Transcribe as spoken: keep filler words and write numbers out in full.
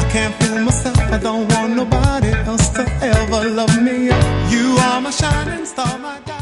can't fool myself. I don't want nobody else to ever love me. You are my shining star, my guide.